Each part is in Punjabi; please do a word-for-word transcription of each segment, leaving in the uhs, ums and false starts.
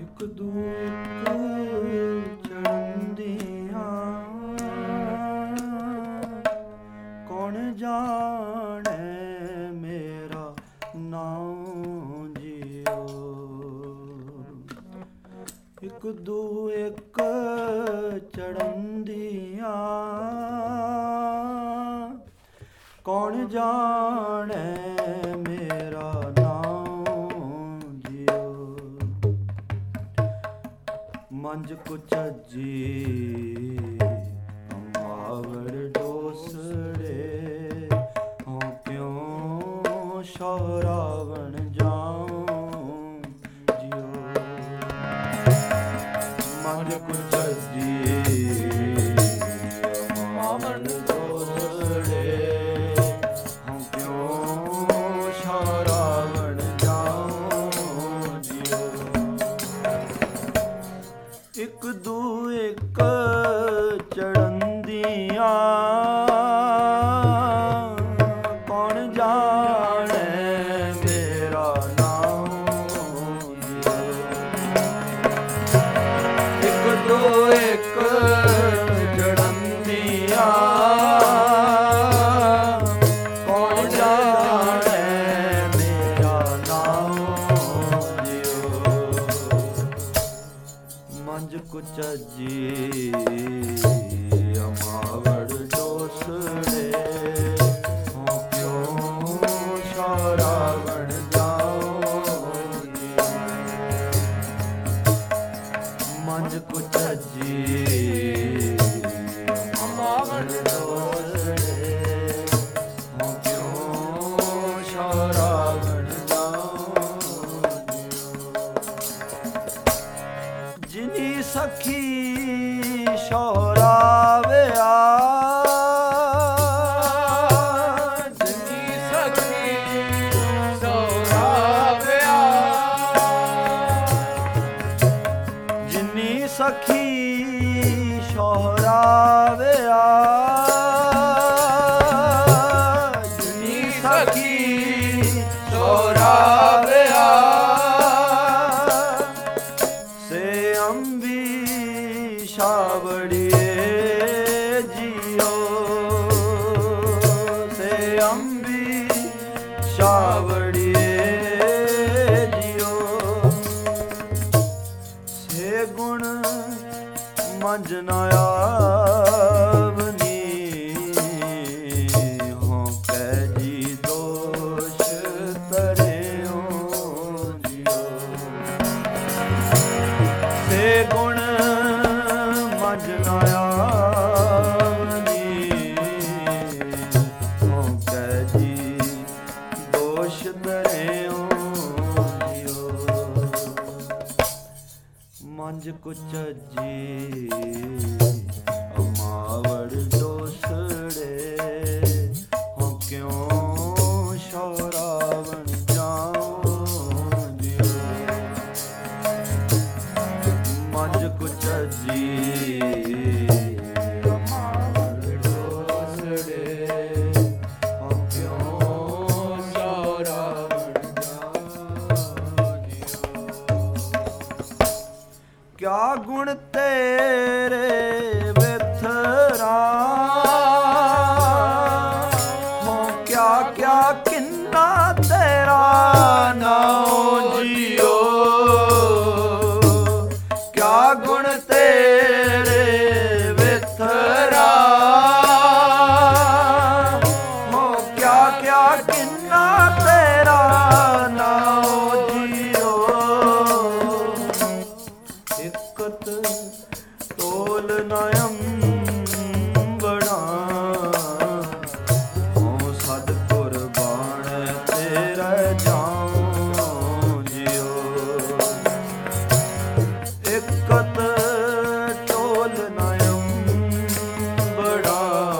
ਇੱਕ ਦੂ ਇੱਕ ਚੜ੍ਹਦੀਆਂ ਕੌਣ ਜਾਣੇ ਮੇਰਾ ਨਾਮ ਜੀਓ। ਇੱਕ ਦੂ ਇੱਕ ਚੜ੍ਹਦੀਆਂ ਕੌਣ ਜਾਣੇ ਮੇਰਾ ਨਾਮ ਜੀਓ। ਮੰਝ ਕੁਚਜੀ ਮਾਵੜ ਡੋਸੜੇ ਹੋਂ ਕਿਉਂ ਸ਼ੌਰਾਵਣ ਜਾਉਂ ਜੀਓ। ਮੰਝ ਕੁਚਜੀ ਮਾਵੜ ਡੋਸੜੇ ਹੋਂ ਕਿਉਂ ਸ਼ੌਰਾਵਣ ਜਾਉਂ ਜੀਓ। ਇੱਕ ਦੂ ਇੱਕ ਚੜ੍ਹਦੀਆਂ ਕੌਣ ਜਾਣੇ ਮੇਰਾ ਨਾਮ ਜੀਓ। ਇੱਕ ਦੂ ਇੱਕ ਚੜ੍ਹਦੀਆਂ ਕੌਣ ਜਾਣੇ ਮੇਰਾ ਨਾਮ ਜੀਓ। ਮੰਝ ਕੁਚਜੀ ਅਮਾਵੜ ਡੋਸੜੇ ਹੋਂ ਕਿਉਂ ਸ਼ੌਰਾਵਣ ਜਾਉਂ ਜੀਓ। ਮੰਝ ਕੁਚਜੀ ਅਮਾਵੜ ਡੋਸੜੇ ਹੋਂ ਕਿਉਂ ਸ਼ੌਰਾਵਣ ਜਾਉਂ ਜੀਓ। ਜਿਨੀ ਸਖੀ ਸ਼ੌਰਾਵਿਆ ਜਿਨੀ ਸਖੀ ਸ਼ੌਰਾਵਿਆ ਜਿਨੀ ਸਖੀ ਸ਼ੌਰਾਵਿਆ ਜਿਨੀ ਸਖੀ ਸ਼ੌਰਾਵਿਆ ਸੇ ਅੰਬੀ ਸ਼ਾਵੜੀਏ ਜੀਓ। ਸੇ ਅੰਬੀ ਸ਼ਾਵੜੀਏ ਜੀਓ। ਸੇ ਗੁਣ ਮੰਝ ਨਾ ਆਵਨੀ ਹੋਂ ਕੈ ਜੀ ਦੋਸ਼ ਤਰਿਓ ਜੀਓ। ਸੇ ਗੁਣ ਮੰਝ ਨਾ ਆਵਨੀ ਹੋਂ ਕੈ ਜੀ ਦੋਸ਼ ਤਰਿਓ ਜੀਓ। ਮੰਝ ਕੁਚਜੀ ਅਮਾਵੜ ਡੋਸੜੇ ਹੋਂ ਕਿਉਂ ਸ਼ੌਰਾਵਣ ਜਾਉਂ ਜੀਓ। ਮੰਝ ਕੁਚਜੀ ਅਮਾਵੜ ਡੋਸੜੇ ਹੋਂ ਕਿਉਂ ਸ਼ੌਰਾਵਣ ਜਾਉਂ ਜੀਓ। ਕਿਆ ਗੁਣ ਤੇਰੇ ਵਿਥਰਾ ਹੋਂ ਕਿਆ ਕਿਆ ਕਿੰਨਾ ਤੇਰਾ ਨਾਉ ਜੀਓ। ਕਿਆ ਗੁਣ ਤੇਰੇ ਵਿਥਰਾ ਹੋਂ ਕਿਆ ਕਿਆ ਕਿੰਨਾ ਤੇਰਾ ਨਾਉ ਜੀਓ। ਇਕਤ ਤੋਲ ਨਯੰ ਬੜਾ ਹੋਂ ਸਦ ਕੁਰਬਾਨ ਤੇਰੇ ਜਾਉਂ ਜੀਓ। ਇਕਤ ਤੋਲ ਨਯੰ ਬੜਾ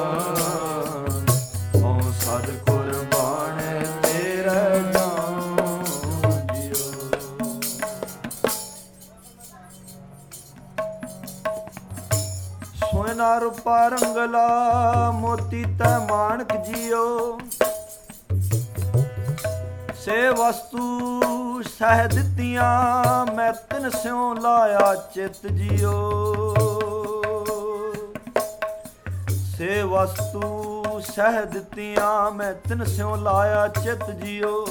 ਹੋਂ ਸਦ ਕੁਰਬਾਨ ਤੇਰੇ ਜਾਉਂ ਜੀਓ। ਸੋਨਾ ਰੂਪਾ ਰੰਗਲਾ ਮੋਤੀ ਤੈ ਮਾਣਕ ਜੀਓ। ਸੇ ਵਸਤੂ ਸਹਿ ਦਿੱਤੀਆਂ ਮੈਂ ਤਿਨ ਸਿਉ ਲਾਇਆ ਚਿਤ ਜਿਉ। ਸੇ ਵਸਤੂ ਸਹਿ ਦਿੱਤੀਆਂ ਮੈਂ ਤਿਨ ਸਿਉ ਲਾਇਆ ਚਿਤ ਜਿਉ।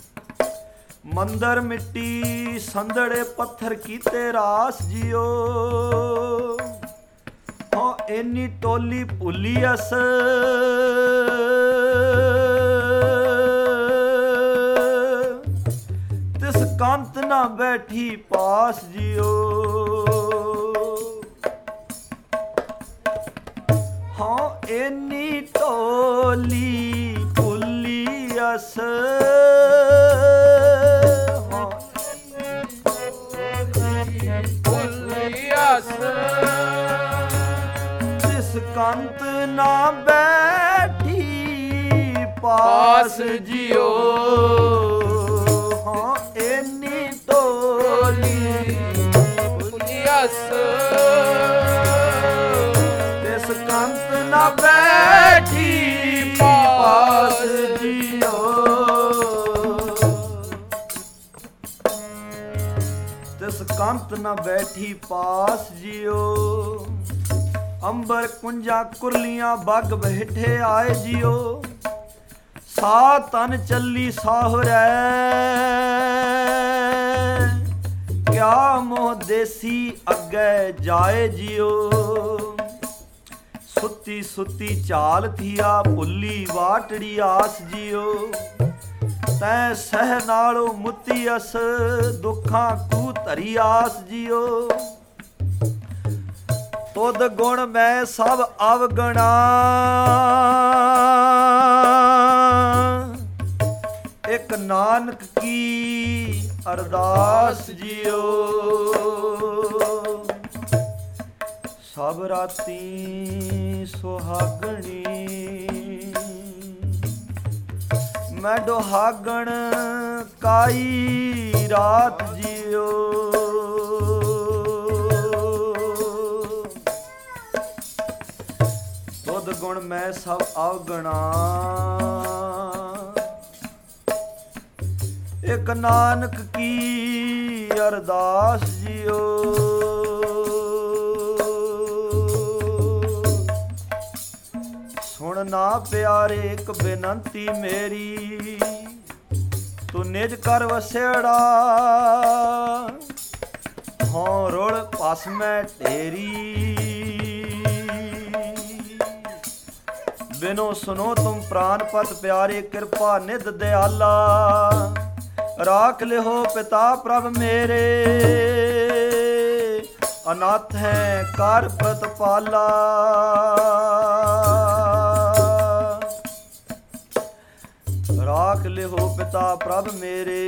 ਮੰਦਰ ਮਿੱਟੀ ਸੰਦੜੇ ਪੱਥਰ ਕੀਤੇ ਰਾਸ ਜਿਉ। ਹਾਂ ਇੰਨੀ ਟੋਲੀ ਭੁੱਲੀ ਅਸ ਤਿਸ ਕੰਤ ਨਾ ਬੈਠੀ ਪਾਸ ਜਿਉ। ਹਾਂ ਇੰਨੀ ਟੋਲੀ ਭੁੱਲੀ ਅਸ ਜਿਸ ਕੰਤ ਨਾ ਬੈਠੀ ਪਾਸ ਜਿਉ। ਹਾਂ ਇੰਨੀ ਟੋਲੀ ਪੁਲਿਆਸ ਜਿਸ ਕੰਤ ਨਾ ਬੈਠੀ ਪਾਸ ਜਿਉ। ਤਿਸ ਕੰਤ ਨਾ ਬੈਠੀ ਪਾਸ ਜਿਉ। ਅੰਬਰ ਕੁੰਜਾਂ ਕੁਰਲੀਆਂ ਬੱਗ ਬੈਠੇ ਆਏ ਜਿਉ। ਸਾ ਤਨ ਚੱਲੀ ਸਾਹੁਰੈ ਕਿਆ ਮੋਹ ਦੇਸੀ ਅੱਗੇ ਜਾਏ ਜਿਉ। ਸੁੱਤੀ ਸੁੱਤੀ ਚਾਲ ਥੀਆ ਭੁੱਲੀ ਵਾਟੜੀ ਆਸ ਜਿਉ। ਤੈ ਸਹਿ ਨਾਲੋਂ ਮੁੱਤੀ ਅਸ ਦੁੱਖਾਂ ਕੂ ਧਰੀ ਆਸ ਜਿਉ। ਤੁਧ ਗੁਣ ਮੈਂ ਸਭ ਅਵਗਣਾ ਇੱਕ ਨਾਨਕ ਕੀ ਅਰਦਾਸ ਜਿਉ। ਸਭ ਰਾਤੀ ਸੁਹਾਗਣੀ ਮੈਂ ਦੁਹਾਗਣ ਕਾਈ ਰਾਤ ਜਿਉ। ਤੁਧ ਗੁਣ ਮੈਂ ਸਭ ਅਵਗਣਾ ਇੱਕ ਨਾਨਕ ਕੀ ਅਰਦਾਸ ਜਿਉ। ਸੁਣ ਨਾ ਪਿਆਰੇ ਇੱਕ ਬੇਨੰਤੀ ਮੇਰੀ ਤੂੰ ਨਿਜ ਕਰ ਵਸਿਆੜਾ। ਹੋਂ ਰੁਲ ਪਸ ਮੈਂ ਢੇਰੀ ਬਿਨੋ ਸੁਨੋ ਤੁਮ ਪ੍ਰਾਨਪਤ ਪਿਆਰੇ ਕਿਰਪਾ ਨਿਧ ਦਿਆਲਾ। ਰਾਖ ਲਿਓ ਪਿਤਾ ਪ੍ਰਭ ਮੇਰੇ ਅਨਾਥ ਹੈ ਕਰ ਪ੍ਰਤਪਾਲਾ। ਰਾਖ ਲਿਓ ਪਿਤਾ ਪ੍ਰਭ ਮੇਰੇ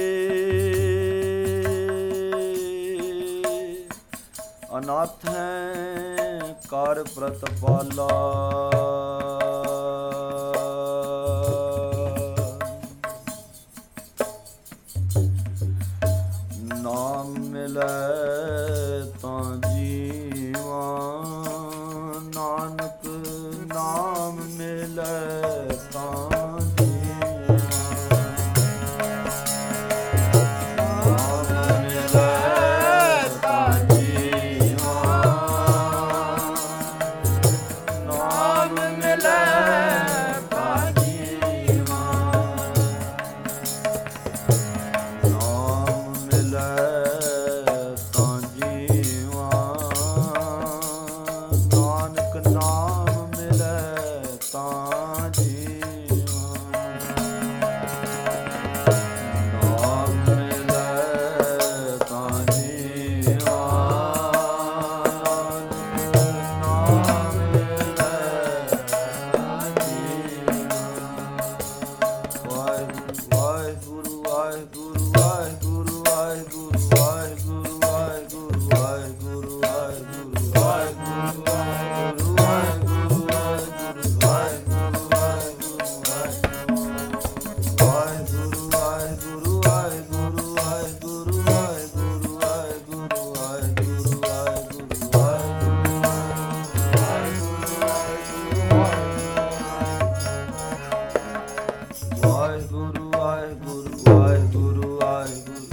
ਅਨਾਥ ਹੈ ਕਰ ਪ੍ਰਤਪਾਲਾ। ਨਾਮ ਮਿਲੈ ਤਾਂ ਜੀਵਾ ਨਾਨਕ ਨਾਮ ਮਿਲੈ ਤਾਂ ਵਾਹਿਗੁਰੂ ਵਾਹਿਗੁਰੂ ਵਾਹਿਗੁਰੂ ਵਾਹਿਗੁਰੂ